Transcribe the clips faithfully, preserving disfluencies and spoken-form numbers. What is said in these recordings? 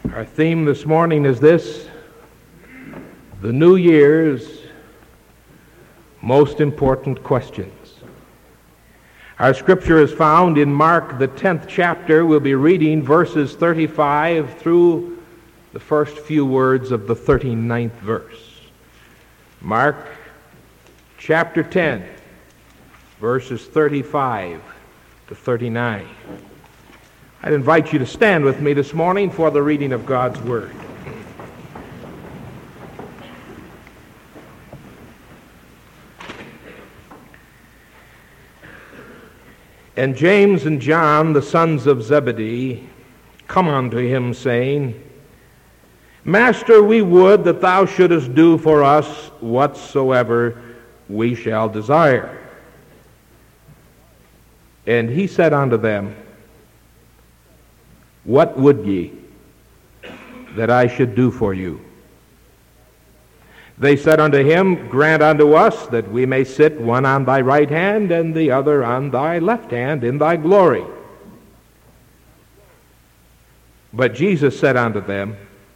Our theme this morning is this: the New Year's most important questions. Our scripture is found in Mark, the tenth chapter. We'll be reading verses thirty-five through the first few words of the thirty-ninth verse. Mark chapter ten, verses thirty-five to thirty-nine. I'd invite you to stand with me this morning for the reading of God's Word. And James and John, the sons of Zebedee, come unto him, saying, Master, we would that thou shouldest do for us whatsoever we shall desire. And he said unto them, What would ye that I should do for you? They said unto him, Grant unto us that we may sit one on thy right hand and the other on thy left hand in thy glory. But Jesus said unto them,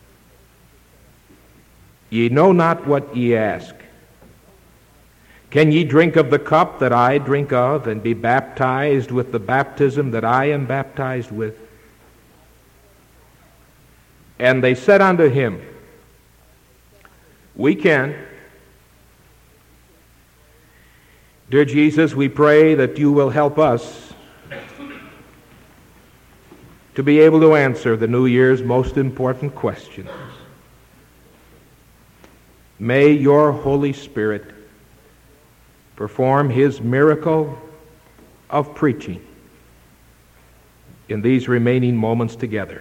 Ye know not what ye ask. Can ye drink of the cup that I drink of, and be baptized with the baptism that I am baptized with? And they said unto him, We can. Dear Jesus, we pray that you will help us to be able to answer the New Year's most important questions. May your Holy Spirit perform his miracle of preaching in these remaining moments together,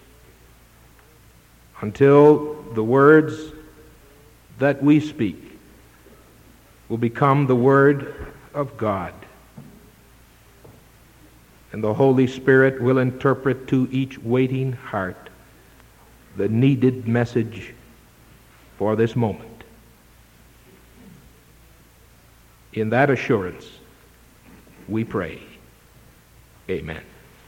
until the words that we speak will become the Word of God, and the Holy Spirit will interpret to each waiting heart the needed message for this moment. In that assurance, we pray. Amen.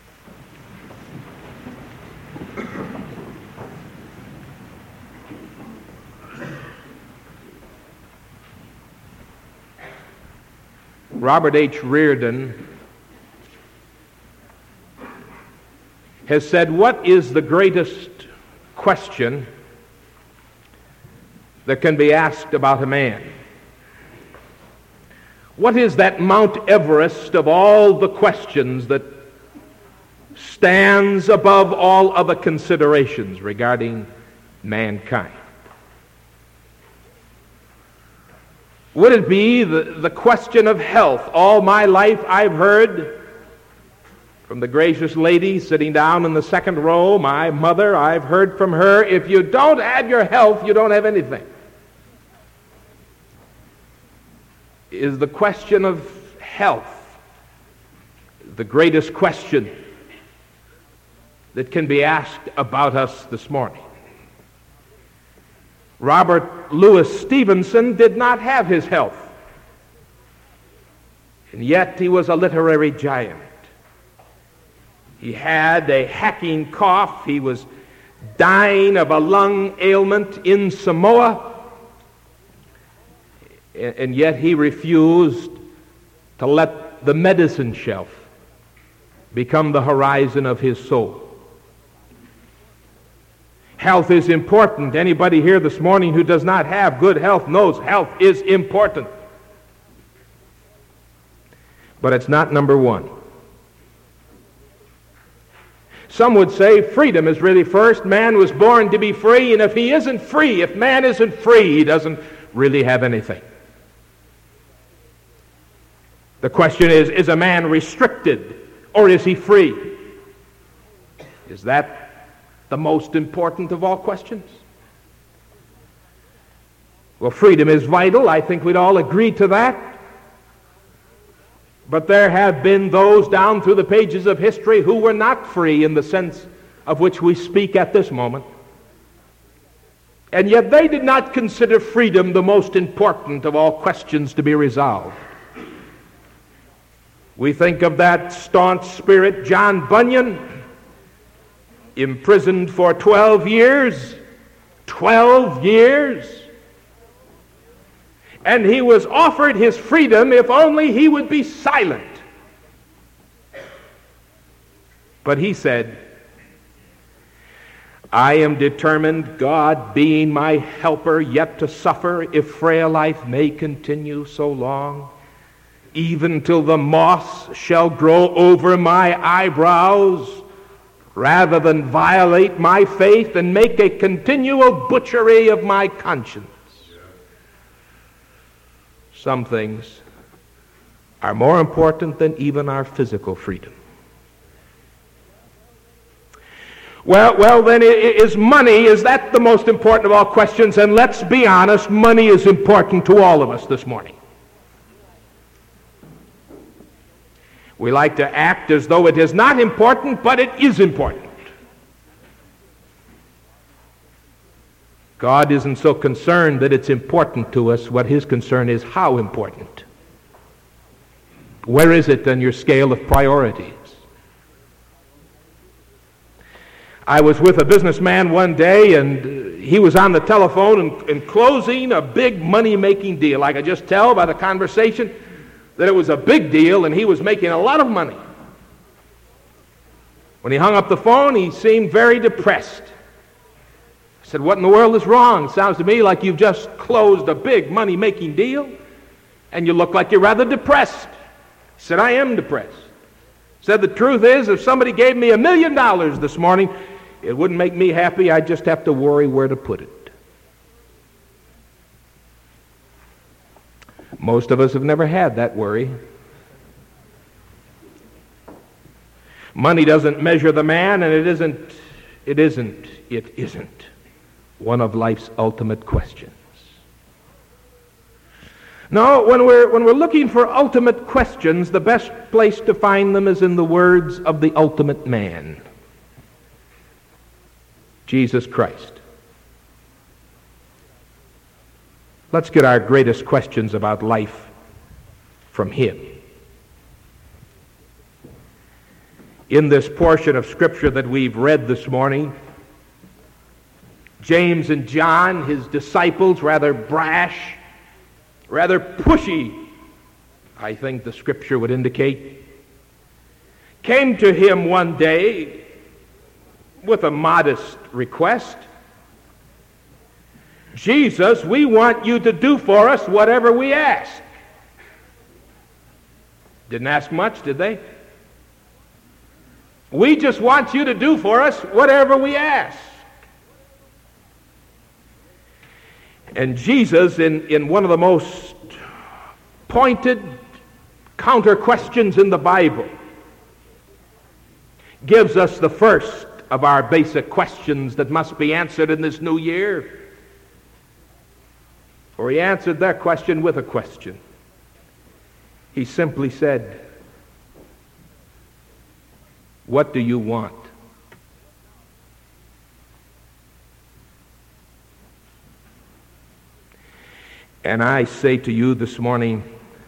Robert H. Reardon has said, What is the greatest question that can be asked about a man? What is that Mount Everest of all the questions that stands above all other considerations regarding mankind? Would it be the, the question of health? All my life I've heard from the gracious lady sitting down in the second row, my mother, I've heard from her, if you don't have your health, you don't have anything. Is the question of health the greatest question that can be asked about us this morning? Robert Louis Stevenson did not have his health, and yet he was a literary giant. He had a hacking cough. He was dying of a lung ailment in Samoa, and yet he refused to let the medicine shelf become the horizon of his soul. Health is important. Anybody here this morning who does not have good health knows health is important. But it's not number one. Some would say freedom is really first. Man was born to be free, and if he isn't free, if man isn't free, he doesn't really have anything. The question is, is a man restricted or is he free? Is that the most important of all questions? Well, freedom is vital. I think we'd all agree to that. But there have been those down through the pages of history who were not free in the sense of which we speak at this moment. And yet they did not consider freedom the most important of all questions to be resolved. We think of that staunch spirit, John Bunyan. imprisoned for twelve years. Twelve years. And he was offered his freedom if only he would be silent. But he said, I am determined, God being my helper, yet to suffer, if frail life may continue so long, even till the moss shall grow over my eyebrows, rather than violate my faith and make a continual butchery of my conscience. Some things are more important than even our physical freedom. Well, well, then is money, is that the most important of all questions? And let's be honest, money is important to all of us this morning. We like to act as though it is not important, but it is important. God isn't so concerned that it's important to us. What his concern is how important. Where is it on your scale of priorities? I was with a businessman one day, and he was on the telephone and, and closing a big money-making deal. I could just tell by the conversation that it was a big deal, and he was making a lot of money. When he hung up the phone, he seemed very depressed. I said, what in the world is wrong? It sounds to me like you've just closed a big money-making deal, and you look like you're rather depressed. He said, I am depressed. He said, the truth is, if somebody gave me a million dollars this morning, it wouldn't make me happy. I'd just have to worry where to put it. Most of us have never had that worry. Money doesn't measure the man, and it isn't, it isn't, it isn't one of life's ultimate questions. No, when we're, when we're looking for ultimate questions, the best place to find them is in the words of the ultimate man, Jesus Christ. Let's get our greatest questions about life from him. In this portion of Scripture that we've read this morning, James and John, his disciples, rather brash, rather pushy, I think the Scripture would indicate, came to him one day with a modest request. Jesus, we want you to do for us whatever we ask. Didn't ask much, did they? We just want you to do for us whatever we ask. And Jesus, in, in one of the most pointed counter questions in the Bible, gives us the first of our basic questions that must be answered in this new year. For he answered that question with a question. He simply said, what do you want? And I say to you this morning,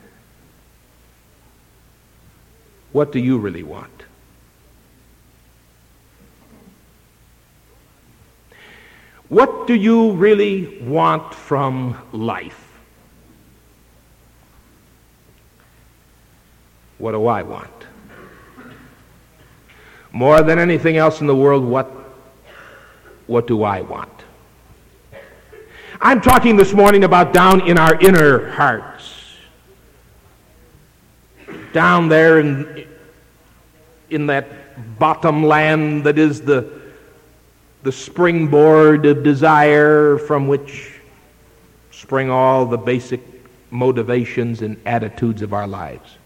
what do you really want? What do you really want from life? What do I want? More than anything else in the world, what, what do I want? I'm talking this morning about down in our inner hearts. Down there in, in that bottom land that is the, the springboard of desire from which spring all the basic motivations and attitudes of our lives.